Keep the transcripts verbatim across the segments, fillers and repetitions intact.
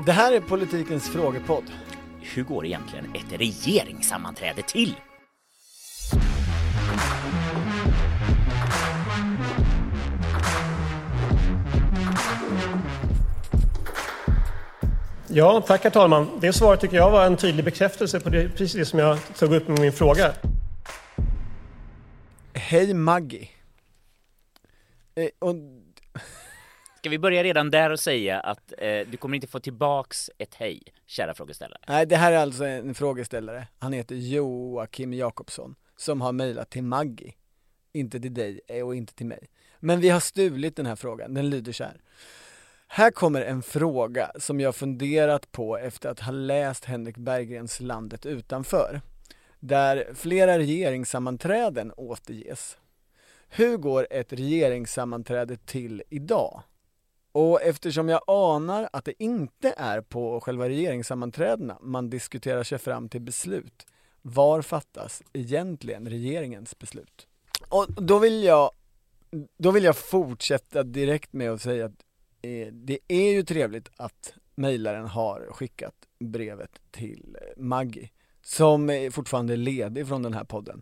Det här är Politikens frågepodd. Hur går egentligen ett regeringssammanträde till? Ja, tack herr talman. Det svaret tycker jag var en tydlig bekräftelse på det, precis det som jag tog upp med min fråga. Hej Maggie. Eh, och... Ska vi börja redan där och säga att eh, du kommer inte få tillbaks ett hej, kära frågeställare? Nej, det här är alltså en frågeställare. Han heter Joakim Jakobsson som har mejlat till Maggie. Inte till dig och inte till mig. Men vi har stulit den här frågan. Den lyder så här. Här kommer en fråga som jag funderat på efter att ha läst Henrik Berggrens Landet utanför. Där flera regeringssammanträden återges. Hur går ett regeringssammanträde till idag? Och eftersom jag anar att det inte är på själva regeringssammanträdena man diskuterar sig fram till beslut, var fattas egentligen regeringens beslut? Och då vill jag, då vill jag fortsätta direkt med att säga att eh, det är ju trevligt att mejlaren har skickat brevet till Maggie, som fortfarande är ledig från den här podden.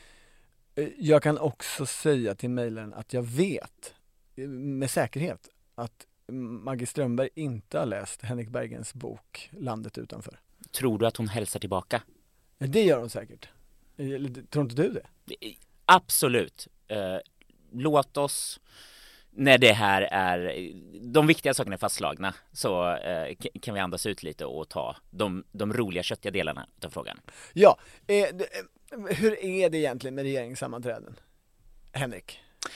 Jag kan också säga till mejlaren att jag vet med säkerhet att Maggie Strömberg inte har läst Henrik Berggrens bok Landet utanför. Tror du att hon hälsar tillbaka? Det gör hon säkert. Tror inte du det? Absolut. Eh, låt oss, när det här är, de viktiga sakerna är fastslagna, så eh, kan vi andas ut lite och ta de, de roliga köttiga delarna av frågan. Ja, eh, hur är det egentligen med regeringssammanträden, Henrik?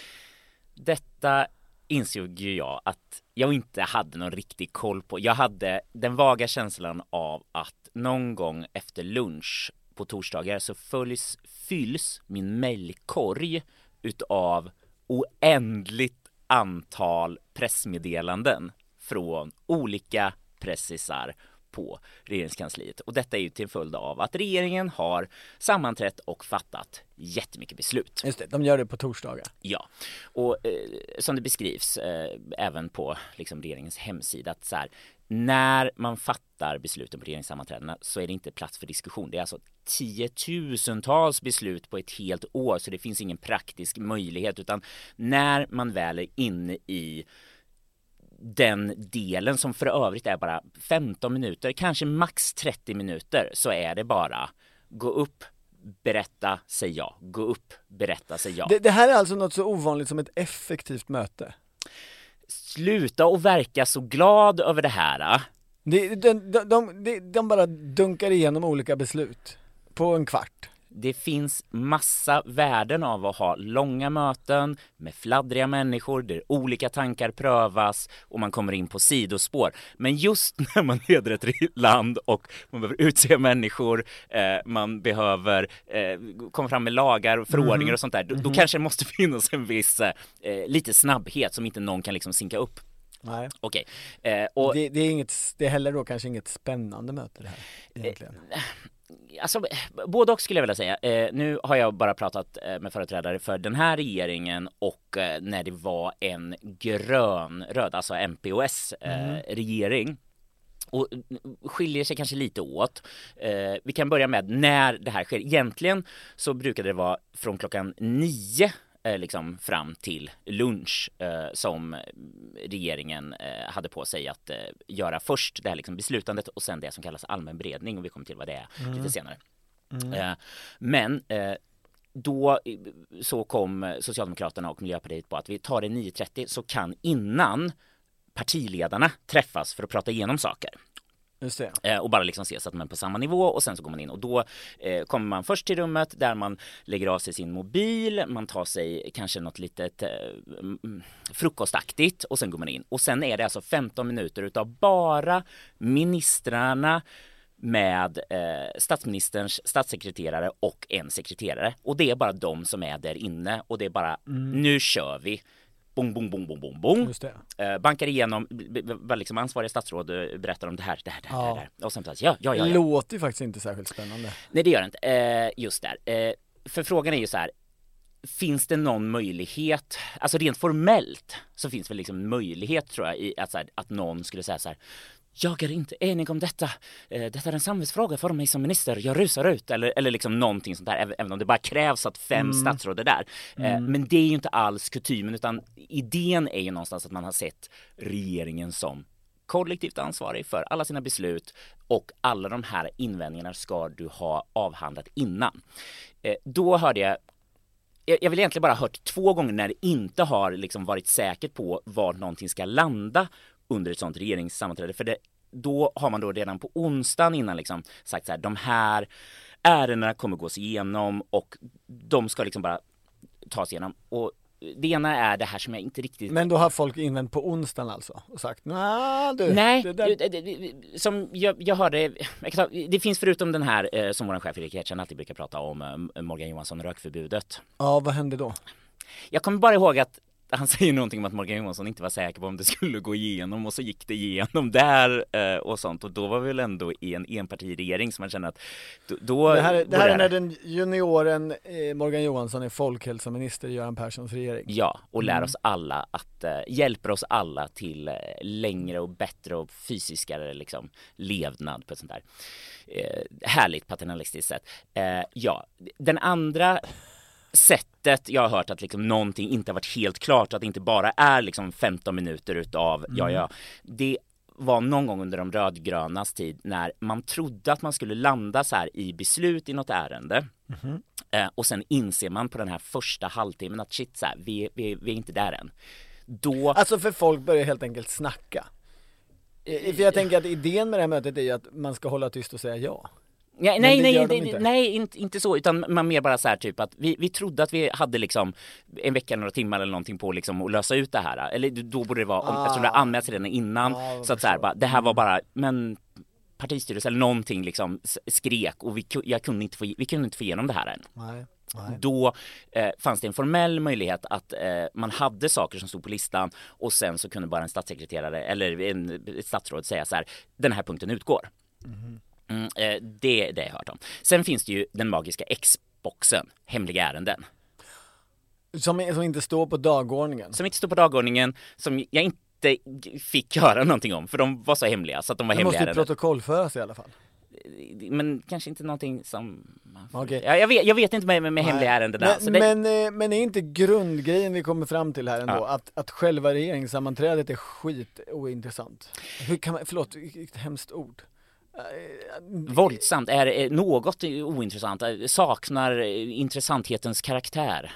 Detta insåg ju jag att jag inte hade någon riktig koll på. Jag hade den vaga känslan av att någon gång efter lunch på torsdagar så följs, fylls min mejlkorg utav oändligt antal pressmeddelanden från olika pressisar på regeringskansliet. Och detta är ju till följd av att regeringen har sammanträtt och fattat jättemycket beslut. Just det, de gör det på torsdagar. Ja, och eh, som det beskrivs eh, även på liksom, regeringens hemsida, att så här, när man fattar besluten på regeringssammanträdena så är det inte plats för diskussion. Det är alltså tiotusentals beslut på ett helt år, så det finns ingen praktisk möjlighet, utan när man väl är inne i den delen som för övrigt är bara femton minuter, kanske max trettio minuter, så är det bara gå upp, berätta, säg ja. Gå upp, berätta, säg ja. Det, det här är alltså något så ovanligt som ett effektivt möte. Sluta och verka så glad över det här. De, de, de, de, de bara dunkar igenom olika beslut på en kvart. Det finns massa värden av att ha långa möten med fladdriga människor där olika tankar prövas och man kommer in på sidospår. Men just när man leder ett land och man behöver utse människor, eh, man behöver eh, komma fram med lagar och förordningar mm. och sånt där, då, då kanske det måste finnas en viss eh, lite snabbhet som inte någon kan liksom synka upp. Nej. Okej. Eh, och det, det är inget, det är heller då kanske inget spännande möte det här egentligen. Eh, Alltså, både och skulle jag vilja säga. Eh, nu har jag bara pratat eh, med företrädare för den här regeringen och eh, när det var en grön-röd, alltså M P O S-regering. Eh, mm. Och skiljer sig kanske lite åt. Eh, vi kan börja med när det här sker. Egentligen så brukade det vara från klockan nio liksom fram till lunch eh, som regeringen eh, hade på sig att eh, göra först det här liksom beslutandet och sen det som kallas allmän beredning, och vi kommer till vad det är mm. lite senare. Mm. Eh, men eh, då så kom Socialdemokraterna och Miljöpartiet på att vi tar det nio trettio, så kan innan partiledarna träffas för att prata igenom saker. Just det. Eh, och bara liksom se så att man är på samma nivå, och sen så går man in och då eh, kommer man först till rummet där man lägger av sig sin mobil, man tar sig kanske något litet eh, frukostaktigt och sen går man in. Och sen är det alltså femton minuter utav bara ministrarna med eh, statsministerns statssekreterare och en sekreterare. Och det är bara de som är där inne, och det är bara mm. nu kör vi. Bong, bong, bong, bong, bong, bong. Just det. Uh, bankar igenom, vad liksom ansvariga statsråd uh, berättar om det här, det här, det här, ja. det här. Och sen ja, ja, ja, ja. Det låter ju faktiskt inte särskilt spännande. Nej, det gör det inte. Uh, just där. Uh, för frågan är ju så här, finns det någon möjlighet, alltså rent formellt så finns det väl liksom möjlighet tror jag i att, så här, att någon skulle säga så här: jag är inte enig om detta. Eh, detta är en samhällsfråga för mig som minister. Jag rusar ut. Eller, eller liksom någonting sånt där. Även om det bara krävs att fem mm. statsråd är där. Eh, mm. Men det är ju inte alls kutymen. Utan idén är ju någonstans att man har sett regeringen som kollektivt ansvarig för alla sina beslut. Och alla de här invändningarna ska du ha avhandlat innan. Eh, då hörde jag Jag vill egentligen bara ha hört två gånger när det inte har liksom varit säkert på var någonting ska landa under ett sånt regeringssammanträde. För det, då har man då redan på onsdagen innan liksom sagt så här, de här ärendena kommer gås igenom och de ska liksom bara tas igenom. Och det ena är det här som jag inte riktigt... Men då har folk invänt på onsdagen alltså och sagt, nah, du, nej, det där... det, det, som jag, jag hörde, jag kan ta, det finns förutom den här eh, som vår chef Erik Hedtjärn alltid brukar prata om, eh, Morgan Johansson rökförbudet. Ja, vad hände då? Jag kommer bara ihåg att han säger någonting om att Morgan Johansson inte var säker på om det skulle gå igenom och så gick det igenom där eh, och sånt och då var vi väl ändå i en enpartiregering som man känner att då, då det här, det här är när den junioren eh, Morgan Johansson är folkhälsominister i Göran Perssons regering. Ja, och lär mm. oss alla att eh, hjälper oss alla till eh, längre och bättre och fysiskare liksom, levnad på ett sånt där eh, härligt paternalistiskt sätt. Eh, ja, den andra sättet jag har hört att liksom någonting inte har varit helt klart, att det inte bara är liksom femton minuter utav mm. ja ja, det var någon gång under de rödgrönas tid när man trodde att man skulle landa så här i beslut i något ärende mm. eh, och sen inser man på den här första halvtimmen att shit så här, vi, vi, vi är inte där än. Då... Alltså för folk börjar helt enkelt snacka. För jag tänker att idén med det här mötet är ju att man ska hålla tyst och säga ja. Ja, nej, nej, nej, inte. nej inte, inte så, utan man mer bara så här typ att vi, vi trodde att vi hade liksom en vecka, några timmar eller någonting på liksom att lösa ut det här. Eller då borde det vara, om, ah. jag tror det anmälts redan innan, ah, så att så här, bara, det här var bara, men partistyrelse eller någonting liksom skrek och vi, jag kunde inte få, vi kunde inte få igenom det här än. Nej. Nej. Då eh, fanns det en formell möjlighet att eh, man hade saker som stod på listan och sen så kunde bara en statssekreterare eller en, ett statsråd säga så här, den här punkten utgår. Mm. Mm, eh, det, det har jag hört om. Sen finns det ju den magiska X-boxen, hemliga ärenden. Som, som inte står på dagordningen. Som inte står på dagordningen, som jag inte fick höra någonting om, för de var så hemliga så att de var det hemliga ärenden. Det måste ju protokollföras i alla fall. Men kanske inte någonting som... Okay. Ja, jag, vet, jag vet inte med, med, med hemliga ärenden där. Men, så det... men, men är inte grundgrejen vi kommer fram till här ändå ja. att, att själva regeringssammanträdet är skit ointressant? Hur kan man... Förlåt, ett hemskt ord. Våldsamt är något ointressant, saknar intressanthetens karaktär.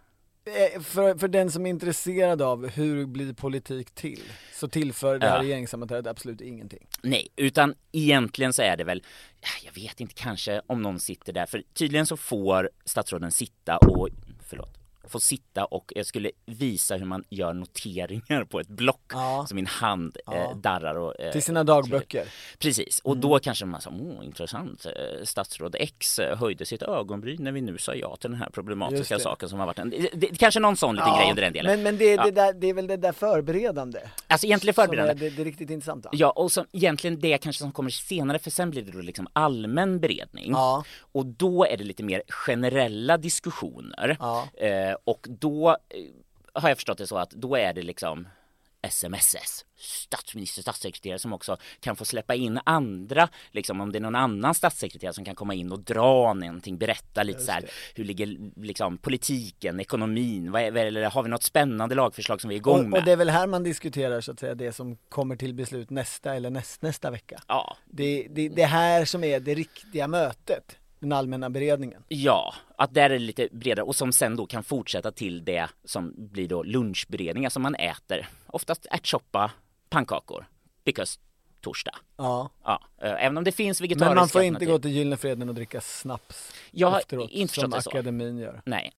För, för den som är intresserad av hur blir politik till, så tillför det här ja. regeringssammanträdet absolut ingenting. Nej, utan egentligen så är det väl, jag vet inte, kanske om någon sitter där, för tydligen så får statsråden sitta och, förlåt, få sitta och jag skulle visa hur man gör noteringar på ett block ja. så min hand ja. eh, darrar och, eh, till sina dagböcker. Precis, och mm. då kanske man sa, åh intressant, statsråd X höjde sitt ögonbryn när vi nu sa ja till den här problematiska saken som har varit en, det, det, kanske någon sån liten ja. grej under den delen. Men, men det, ja. det, där, det är väl det där förberedande. Alltså egentligen förberedande. Som är det, det är riktigt intressanta. Ja, och som, egentligen det kanske som kommer senare, för sen blir det då liksom allmän beredning. Ja. Och då är det lite mer generella diskussioner. Ja. Eh, och då har jag förstått det så att då är det liksom S M S S, statsminister, statssekreterare som också kan få släppa in andra, liksom om det är någon annan statssekreterare som kan komma in och dra någonting, berätta lite så här, hur ligger liksom politiken, ekonomin, vad är, eller har vi något spännande lagförslag som vi är igång och, med? Och det är väl här man diskuterar så att säga det som kommer till beslut nästa eller näst, nästa vecka. Ja. Det, det, det här som är det riktiga mötet. Den allmänna beredningen. Ja, att där är det lite bredare och som sen då kan fortsätta till det som blir då lunchberedningar som man äter. Oftast ärtsoppa, pannkakor, because torsdag. Ja. Ja, även om det finns vegetariska. Men man får inte gå till Gyllene Freden och dricka snaps jag efteråt inte som det så. akademin gör. Nej.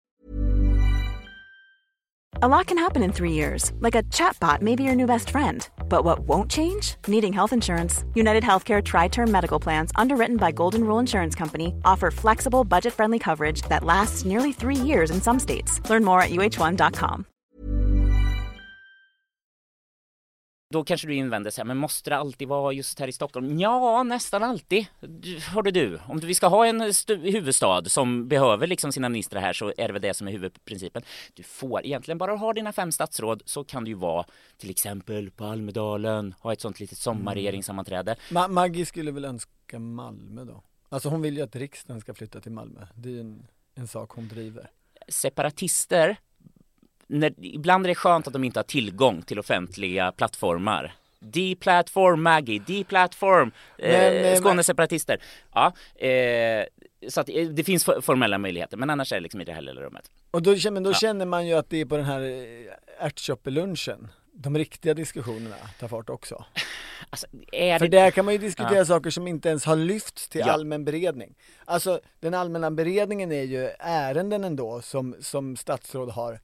A lot can happen in three years, like a chatbot may be your new best friend. But what won't change? Needing health insurance. United Healthcare Tri-Term Medical Plans, underwritten by Golden Rule Insurance Company, offer flexible, budget-friendly coverage that lasts nearly three years in some states. Learn more at U H one dot com. då kanske du invänder så här, men måste det alltid vara just här i Stockholm? Ja, nästan alltid. Hörde du, om vi ska ha en stu- huvudstad som behöver liksom sina ministrar här, så är det väl det som är huvudprincipen. Du får egentligen bara ha dina fem statsråd, så kan du ju vara till exempel på Almedalen, ha ett sånt litet sommarregeringssammanträde. Ma- Maggie skulle väl önska Malmö då? Alltså hon vill ju att riksdagen ska flytta till Malmö. Det är ju en, en sak hon driver. Separatister, när, ibland är det skönt att de inte har tillgång till offentliga plattformar. Deplatform, Maggie, deplatform, eh, Skåneseparatister. Ja, eh, så att det finns formella möjligheter, men annars är det liksom inte heller rummet. Och då, men då ja. känner man ju att det är på den här ärtsopper-lunchen. De riktiga diskussionerna tar fart också. Alltså, är För det... där kan man ju diskutera ja. saker som inte ens har lyfts till ja. allmän beredning. Alltså den allmänna beredningen är ju ärenden ändå som, som statsråd har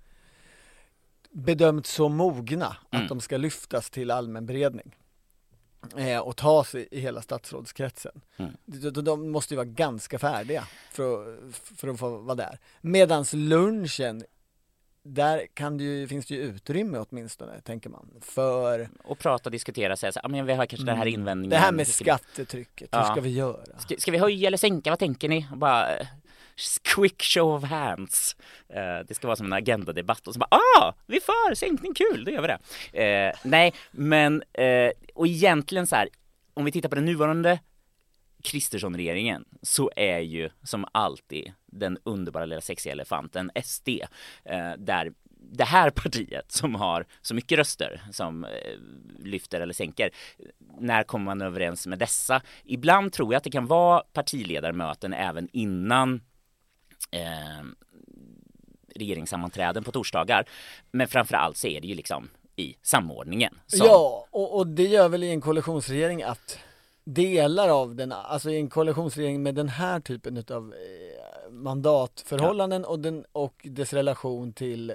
bedömt så mogna mm. att de ska lyftas till allmän beredning eh, och tas i, i hela statsrådskretsen. Mm. De, de måste ju vara ganska färdiga för, för att få vara där. Medans lunchen, där kan det ju, finns det ju utrymme åtminstone, tänker man, för... Och prata och diskutera, säga så här, men vi har kanske mm. den här invändningen. Det här med skattetrycket, ja. hur ska vi göra? Ska, ska vi höja eller sänka, vad tänker ni? Och bara... quick show of hands. Uh, det ska vara som en agendadebatt och så bara, ah, vi för sänkning, kul, då gör vi det. Uh, nej, men uh, och egentligen så här, om vi tittar på den nuvarande Kristersson-regeringen, så är ju som alltid den underbara lilla sexiga elefanten S D, uh, där det här partiet som har så mycket röster som eh, lyfter eller sänker, när kommer man överens med dessa? Ibland tror jag att det kan vara partiledarmöten även innan eh, regeringssammanträden på torsdagar, men framförallt så är det ju liksom i samordningen. Som... Ja, och, och det gör väl i en koalitionsregering att delar av den, alltså i en koalitionsregering med den här typen av eh, mandatförhållanden ja. och, den, och dess relation till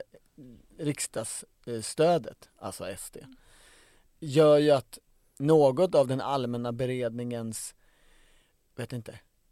riksdagsstödet, alltså S D, gör ju att något av den allmänna beredningens, vet inte,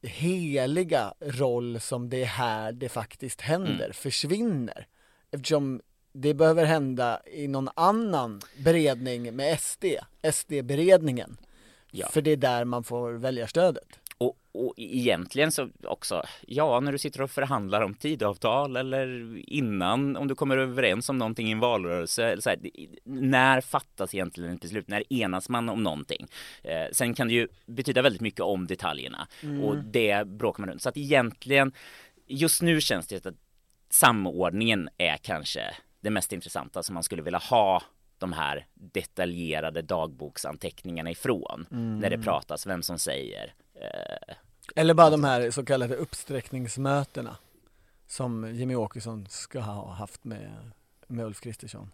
heliga roll som det är här det faktiskt händer mm. försvinner. Eftersom det behöver hända i någon annan beredning med S D, S D-beredningen. Ja. För det är där man får väljarstödet. Och, och egentligen så också, ja, när du sitter och förhandlar om tidavtal eller innan, om du kommer överens om någonting i en valrörelse, så här, när fattas egentligen ett beslut? När enas man om någonting? Eh, sen kan det ju betyda väldigt mycket om detaljerna mm. och det bråkar man runt. Så att egentligen, just nu känns det att samordningen är kanske det mest intressanta som man skulle vilja ha de här detaljerade dagboksanteckningarna ifrån mm. när det pratas, vem som säger. Eh, Eller bara de här så kallade uppsträckningsmötena som Jimmy Åkesson ska ha haft med, med Ulf Kristersson.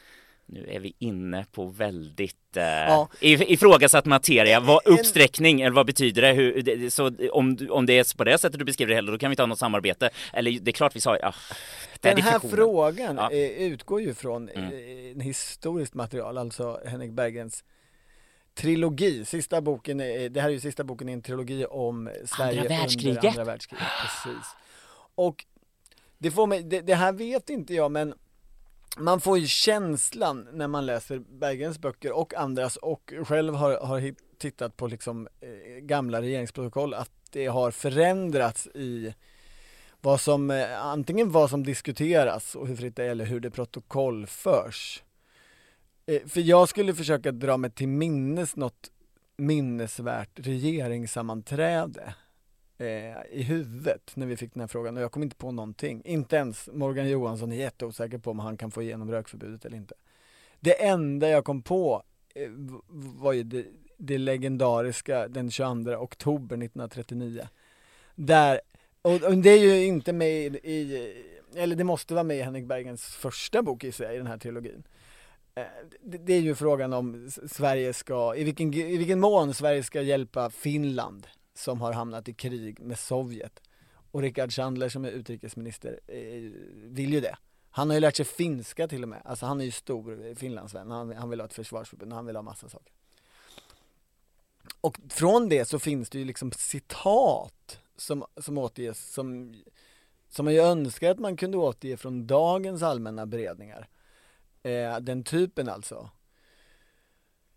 Nu är vi inne på väldigt eh, ja. ifrågasatt materia. Vad uppsträckning, eller vad betyder det? Hur, det så om, om det är på det sättet du beskriver det heller, då kan vi ta något samarbete. Eller det är klart vi sa... Ah, den här frågan ja. utgår ju från mm. en historiskt material, alltså Henrik Bergens trilogi. Sista boken, det här är ju sista boken i en trilogi om Sverige andra världskriget. under andra världskriget. Precis. Och det, får mig, det, det här vet inte jag, men man får ju känslan när man läser Bergens böcker och andras, och själv har, har tittat på liksom, eh, gamla regeringsprotokoll, att det har förändrats i vad som, eh, antingen vad som diskuteras och hur fritt det är, eller hur det protokoll förs. Eh, för jag skulle försöka dra mig till minnes något minnesvärt regeringssammanträde eh, i huvudet när vi fick den här frågan, och jag kom inte på någonting. Inte ens Morgan Johansson är jätteosäker på om han kan få igenom rökförbudet eller inte. Det enda jag kom på eh, var ju det, det legendariska den tjugoandra oktober nittonhundratrettionio. Där, och, och det är ju inte med i, i, eller det måste vara med i Henrik Bergens första bok i sig, i den här trilogin. Eh, det, det är ju frågan om Sverige ska, i vilken, i vilken mån Sverige ska hjälpa Finland som har hamnat i krig med Sovjet. Och Rickard Sandler som är utrikesminister eh, vill ju det. Han har ju lärt sig finska till och med. Alltså han är ju stor finlandsvän. Han, han vill ha ett försvarsförbund. Han vill ha massa saker. Och från det så finns det ju liksom citat som, som återges som, som man ju önskar att man kunde återge från dagens allmänna beredningar. Eh, den typen alltså.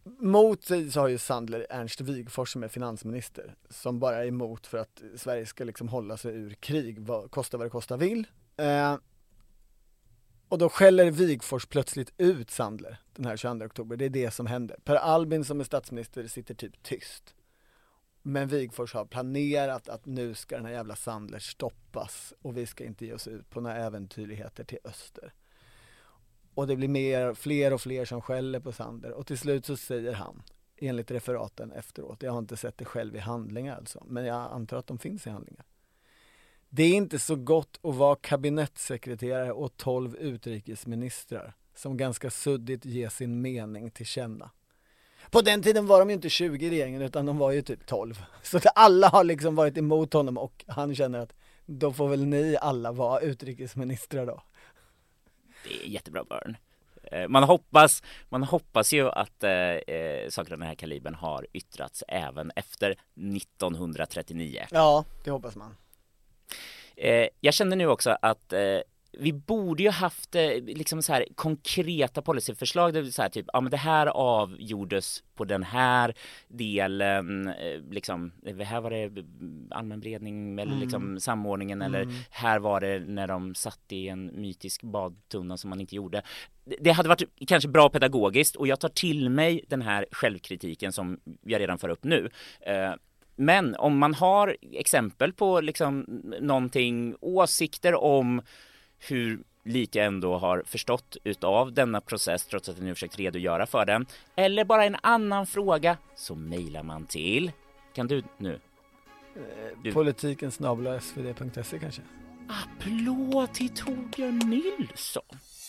Mot sig så har ju Sandler Ernst Wigforss som är finansminister, som bara är emot för att Sverige ska liksom hålla sig ur krig, vad, kosta vad det kosta vill. Eh, och då skäller Wigforss plötsligt ut Sandler den här tjugoandra oktober. Det är det som händer. Per Albin som är statsminister sitter typ tyst. Men Wigforss har planerat att nu ska den här jävla Sandler stoppas och vi ska inte ge oss ut på några äventyrligheter till öster. Och det blir mer, fler och fler som skäller på Sandler. Och till slut så säger han, enligt referaten efteråt, jag har inte sett det själv i handlingar alltså, men jag antar att de finns i handlingar. Det är inte så gott att vara kabinettssekreterare och tolv utrikesministrar som ganska suddigt ger sin mening till känna. På den tiden var de ju inte tjugo i regeringen utan de var ju typ tolv. Så att alla har liksom varit emot honom och han känner att då får väl ni alla vara utrikesministrar då. Det är jättebra Börn. Man hoppas, man hoppas ju att eh, saker av den här kalibern har yttrats även efter nittonhundratrettionio. Ja, det hoppas man. Eh, jag känner nu också att eh, vi borde ju haft eh, liksom så här konkreta policyförslag. Det vill säga typ, ja men det här avgjordes på den här delen, eh, liksom, här var det allmänberedning eller mm. liksom samordningen mm. eller här var det när de satt i en mytisk badtunna som man inte gjorde. Det hade varit kanske bra pedagogiskt och jag tar till mig den här självkritiken som jag redan för upp nu. Eh, men om man har exempel på liksom någonting, åsikter om hur lite ändå har förstått utav denna process trots att jag nu försökt redogöra för den. Eller bara en annan fråga så mejlar man till. Kan du nu? Du. Politiken snabel-a s v d punkt se kanske. Applåd till Torbjörn Nilsson.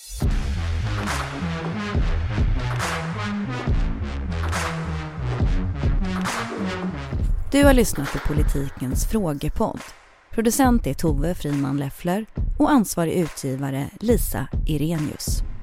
Du har lyssnat på Politikens frågepodd. Producent är Tove Friman Leffler och ansvarig utgivare Lisa Irenius.